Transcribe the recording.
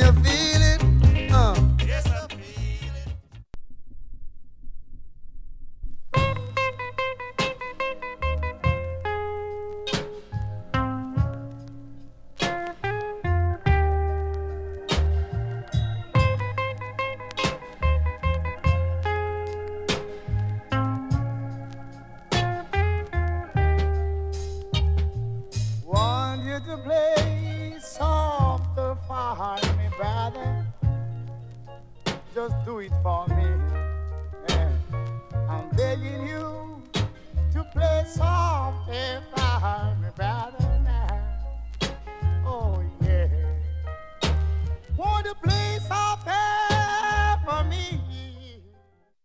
I feel it. Yes, I feel it. Want you to play softer for me, brother. Just do it for me. Yeah. I'm begging you to play softer for me, brother.